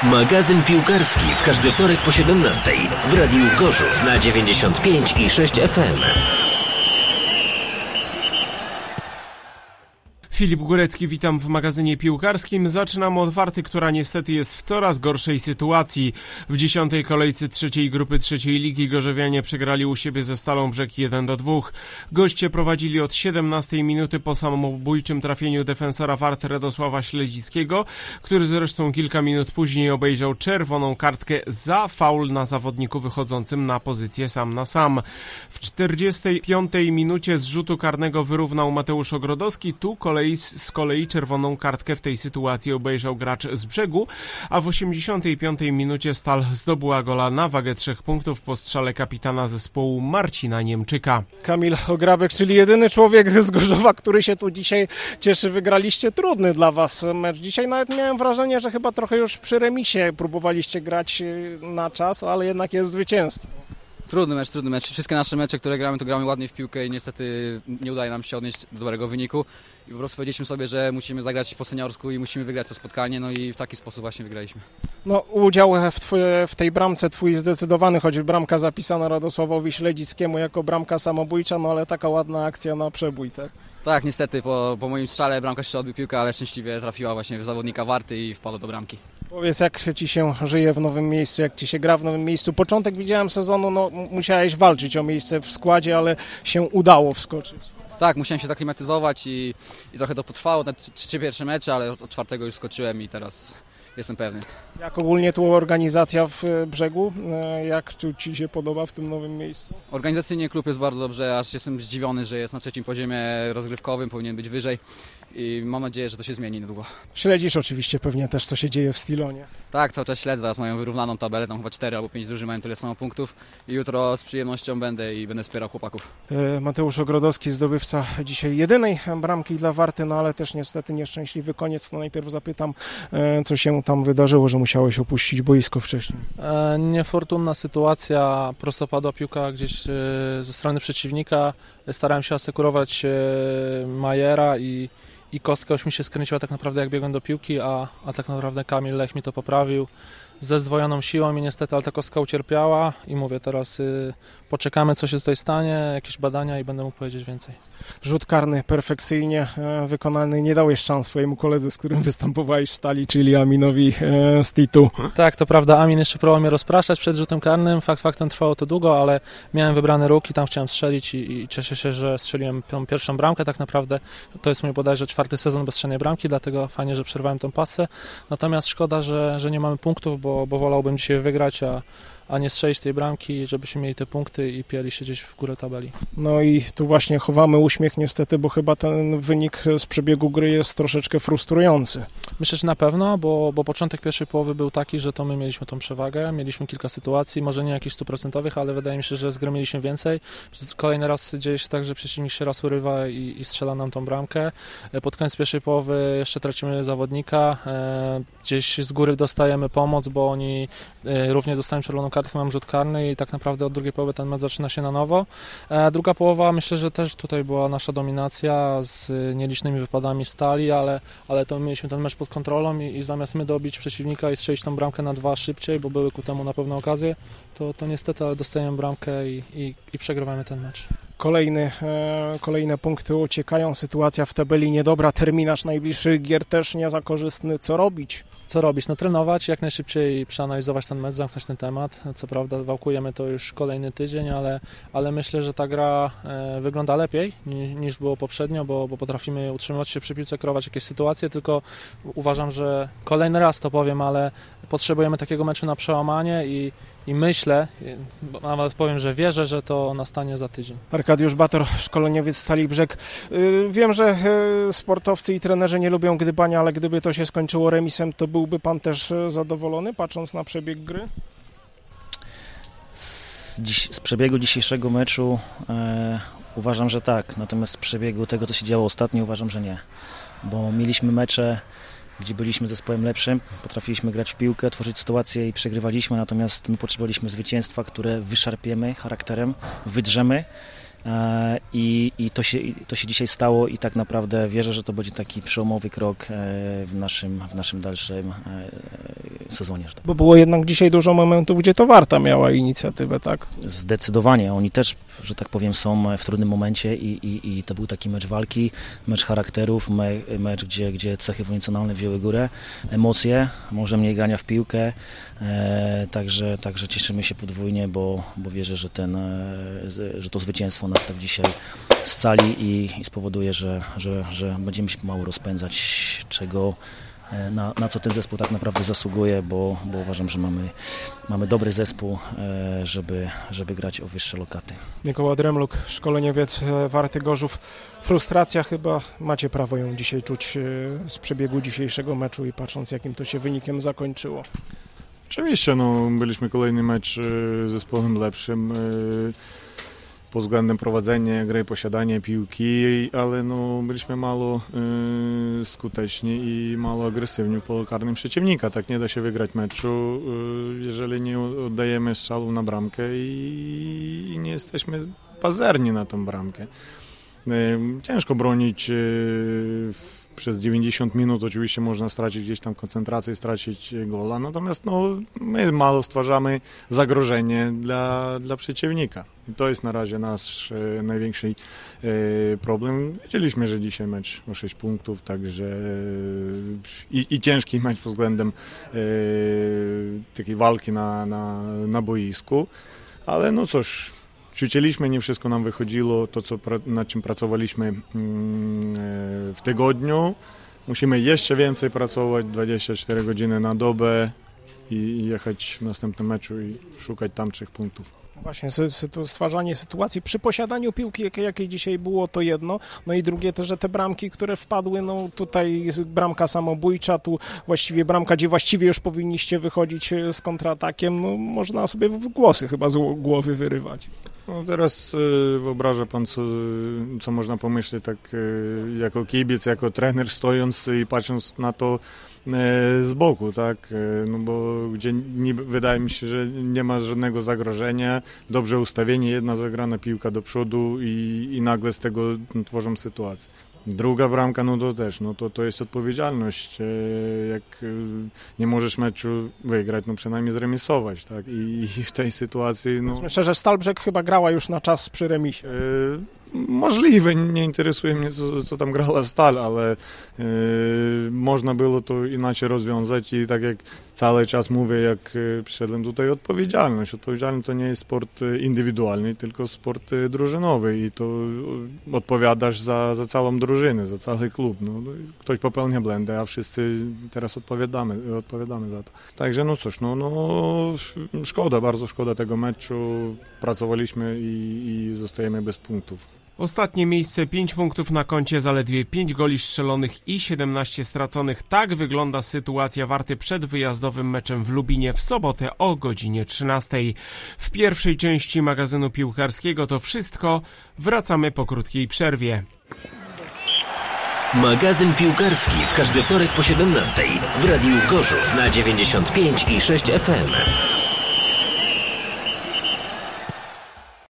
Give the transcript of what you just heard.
Magazyn piłkarski w każdy wtorek po 17 w Radiu Gorzów na 95,6 FM. Filip Górecki, witam w magazynie piłkarskim. Zaczynamy od Warty, która niestety jest w coraz gorszej sytuacji. W 10. kolejce trzeciej grupy trzeciej ligi gorzowianie przegrali u siebie ze Stalą Brzeg 1-2. Goście prowadzili od 17 minuty po samobójczym trafieniu defensora Warty Radosława Śledzickiego, który zresztą kilka minut później obejrzał czerwoną kartkę za faul na zawodniku wychodzącym na pozycję sam na sam. W 45 minucie z rzutu karnego wyrównał Mateusz Ogrodowski, z kolei czerwoną kartkę w tej sytuacji obejrzał gracz z Brzegu, a w 85 minucie Stal zdobyła gola na wagę 3 punktów po strzale kapitana zespołu Marcina Niemczyka. Kamil Ograbek, czyli jedyny człowiek z Gorzowa, który się tu dzisiaj cieszy. Wygraliście trudny dla was mecz. Dzisiaj nawet miałem wrażenie, że chyba trochę już przy remisie próbowaliście grać na czas, ale jednak jest zwycięstwo. Trudny mecz. Wszystkie nasze mecze, które gramy, to gramy ładnie w piłkę i niestety nie udaje nam się odnieść do dobrego wyniku. I po prostu powiedzieliśmy sobie, że musimy zagrać po seniorsku i musimy wygrać to spotkanie, no i w taki sposób właśnie wygraliśmy. No, udział w tej bramce twój zdecydowany, choć bramka zapisana Radosławowi Śledzickiemu jako bramka samobójcza, no ale taka ładna akcja na przebój, tak? Tak, niestety po moim strzale bramka się odbił piłkę, ale szczęśliwie trafiła właśnie w zawodnika Warty i wpadła do bramki. Powiedz, jak ci się żyje w nowym miejscu, jak ci się gra w nowym miejscu? Początek widziałem sezonu, no musiałeś walczyć o miejsce w składzie, ale się udało wskoczyć. Tak, musiałem się zaklimatyzować i trochę to potrwało, te 3 pierwsze mecze, ale od 4 już skoczyłem i teraz jestem pewny. Jak ogólnie tu organizacja w Brzegu? Jak tu ci się podoba w tym nowym miejscu? Organizacyjnie klub jest bardzo dobrze, aż jestem zdziwiony, że jest na 3. poziomie rozgrywkowym, powinien być wyżej i mam nadzieję, że to się zmieni niedługo. Śledzisz oczywiście pewnie też, co się dzieje w Stilonie. Tak, cały czas śledzę, zaraz mają wyrównaną tabelę, tam chyba 4 albo 5 drużyn mają tyle samo punktów i jutro z przyjemnością będę wspierał chłopaków. Mateusz Ogrodowski, zdobywca dzisiaj jedynej bramki dla Warty, no ale też niestety nieszczęśliwy koniec. No najpierw zapytam, co się tam wydarzyło, że musiałeś opuścić boisko wcześniej. Niefortunna sytuacja, prostopadła piłka gdzieś ze strony przeciwnika. Starałem się asekurować Majera i kostka już mi się skręciła tak naprawdę jak biegłem do piłki, a tak naprawdę Kamil Lech mi to poprawił ze zdwojoną siłą i niestety, ale ta kostka ucierpiała i mówię teraz poczekamy, co się tutaj stanie, jakieś badania i będę mógł powiedzieć więcej. Rzut karny perfekcyjnie wykonany, nie dałeś szans swojemu koledze, z którym występowałeś w Stali, czyli Aminowi Stitu. Tak, to prawda, Amin jeszcze próbował mnie rozpraszać przed rzutem karnym, faktem trwało to długo, ale miałem wybrany róg i tam chciałem strzelić i cieszę się, że strzeliłem pierwszą bramkę tak naprawdę. To jest mój bodajże 4. sezon bez strzelnej bramki, dlatego fajnie, że przerwałem tą pasę. Natomiast szkoda, że nie mamy punktów, bo wolałbym dzisiaj wygrać, a nie strzelić tej bramki, żebyśmy mieli te punkty i pieli się gdzieś w górę tabeli. No i tu właśnie chowamy uśmiech niestety, bo chyba ten wynik z przebiegu gry jest troszeczkę frustrujący. Myślę, że na pewno, bo początek pierwszej połowy był taki, że to my mieliśmy tą przewagę, mieliśmy kilka sytuacji, może nie jakichś 100%, ale wydaje mi się, że z gry mieliśmy więcej. Kolejny raz dzieje się tak, że przeciwnik się raz urywa i strzela nam tą bramkę. Pod koniec pierwszej połowy jeszcze tracimy zawodnika, gdzieś z góry dostajemy pomoc, bo oni również dostają czerwoną kartkę, mam rzut karny i tak naprawdę od drugiej połowy ten mecz zaczyna się na nowo. Druga połowa, myślę, że też tutaj była nasza dominacja z nielicznymi wypadami Stali, ale to mieliśmy ten mecz pod kontrolą i zamiast my dobić przeciwnika i strzelić tą bramkę na 2 szybciej, bo były ku temu na pewno okazje, to niestety, ale dostajemy bramkę i przegrywamy ten mecz. Kolejne punkty uciekają, sytuacja w tabeli niedobra, terminarz najbliższych gier też nie za korzystny. Co robić? Co robić? No trenować, jak najszybciej przeanalizować ten mecz, zamknąć ten temat. Co prawda wałkujemy to już kolejny tydzień, ale myślę, że ta gra wygląda lepiej niż było poprzednio, bo potrafimy utrzymywać się przy piłce, kreować jakieś sytuacje, tylko uważam, że kolejny raz to powiem, ale potrzebujemy takiego meczu na przełamanie i myślę, nawet powiem, że wierzę, że to nastanie za tydzień. Arkadiusz Bator, szkoleniowiec Stali Brzeg. Wiem, że sportowcy i trenerzy nie lubią gdybania, ale gdyby to się skończyło remisem, to byłby pan też zadowolony, patrząc na przebieg gry? Z przebiegu dzisiejszego meczu uważam, że tak. Natomiast z przebiegu tego, co się działo ostatnio, uważam, że nie. Bo mieliśmy mecze, gdzie byliśmy zespołem lepszym, potrafiliśmy grać w piłkę, tworzyć sytuacje i przegrywaliśmy, natomiast my potrzebowaliśmy zwycięstwa, które wyszarpiemy charakterem, wydrzemy i to się dzisiaj stało i tak naprawdę wierzę, że to będzie taki przełomowy krok w naszym dalszym sezonie. Bo było jednak dzisiaj dużo momentów, gdzie to Warta miała inicjatywę, tak? Zdecydowanie. Oni też, że tak powiem, są w trudnym momencie i to był taki mecz walki, mecz charakterów, mecz, gdzie cechy emocjonalne wzięły górę, emocje, może mniej grania w piłkę, także cieszymy się podwójnie, bo wierzę, że to zwycięstwo nas tak dzisiaj scali i spowoduje, że będziemy się pomału rozpędzać, czego na co ten zespół tak naprawdę zasługuje, bo uważam, że mamy dobry zespół, żeby grać o wyższe lokaty. Mikołaj Dremluk, szkoleniowiec Warty Gorzów. Frustracja chyba, macie prawo ją dzisiaj czuć z przebiegu dzisiejszego meczu i patrząc, jakim to się wynikiem zakończyło. Oczywiście, byliśmy kolejny mecz z zespołem lepszym pod względem prowadzenia gry, posiadania piłki, ale byliśmy mało skuteczni i mało agresywni w polu karnym przeciwnika. Tak nie da się wygrać meczu, jeżeli nie oddajemy strzału na bramkę i nie jesteśmy pazerni na tą bramkę. Ciężko bronić przez 90 minut, oczywiście można stracić gdzieś tam koncentrację, stracić gola, natomiast my mało stwarzamy zagrożenie dla przeciwnika. I to jest na razie nasz największy problem. Wiedzieliśmy, że dzisiaj mecz o 6 punktów, także i ciężki mecz pod względem takiej walki na boisku, ale cóż, ćwiczyliśmy, nie wszystko nam wychodziło, to nad czym pracowaliśmy w tygodniu. Musimy jeszcze więcej pracować, 24 godziny na dobę i jechać w następnym meczu i szukać tam 3 punktów. Właśnie stwarzanie sytuacji przy posiadaniu piłki, jakiej dzisiaj było, to jedno. I drugie to, że te bramki, które wpadły, tutaj jest bramka samobójcza, tu właściwie bramka, gdzie właściwie już powinniście wychodzić z kontratakiem, można sobie głosy chyba z głowy wyrywać. Teraz wyobraża pan, co można pomyśleć tak jako kibic, jako trener, stojąc i patrząc na to z boku, tak, bo gdzie wydaje mi się, że nie ma żadnego zagrożenia, dobrze ustawienie, jedna zagrana piłka do przodu i nagle z tego tworzą sytuację. Druga bramka, to też, to jest odpowiedzialność, jak nie możesz meczu wygrać, przynajmniej zremisować, tak, i w tej sytuacji, Myślę, że Stalbrzeg chyba grała już na czas przy remisie. Możliwe, nie interesuje mnie, co tam grała Stal, ale można było to inaczej rozwiązać i tak jak cały czas mówię, jak przyszedłem tutaj, odpowiedzialność. Odpowiedzialność to nie jest sport indywidualny, tylko sport drużynowy i to odpowiadasz za całą drużynę, za cały klub. Ktoś popełnia błędy, a wszyscy teraz odpowiadamy za to. Także cóż, szkoda, bardzo szkoda tego meczu. Pracowaliśmy i zostajemy bez punktów. Ostatnie miejsce, 5 punktów na koncie, zaledwie 5 goli strzelonych i 17 straconych. Tak wygląda sytuacja Warty przed wyjazdowym meczem w Lubinie w sobotę o godzinie 13. W pierwszej części magazynu piłkarskiego to wszystko. Wracamy po krótkiej przerwie. Magazyn piłkarski w każdy wtorek po 17 w Radiu Gorzów na 95 i 6 FM.